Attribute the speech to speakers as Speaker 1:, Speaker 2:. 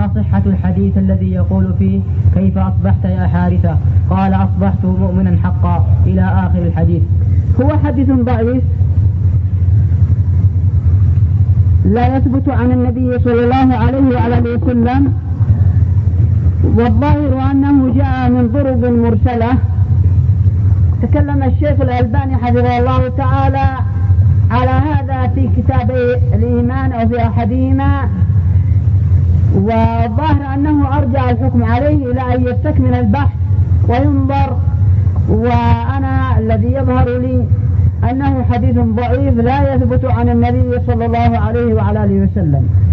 Speaker 1: ما صحة الحديث الذي يقول فيه كيف أصبحت يا حارثة؟ قال أصبحت مؤمنا حقا إلى آخر الحديث.
Speaker 2: هو حديث ضعيف لا يثبت عن النبي صلى الله عليه وعلى وسلم، والظاهر أنه جاء من ضرب مرسلة. تكلم الشيخ الألباني حفظه الله تعالى على هذا في كتاب الإيمان أو في أحدهما، والظاهر أنه أرجع الحكم عليه إلى أن يستكمل البحث وينظر، وأنا الذي يظهر لي أنه حديث ضعيف لا يثبت عن النبي صلى الله عليه وعلى آله وسلم.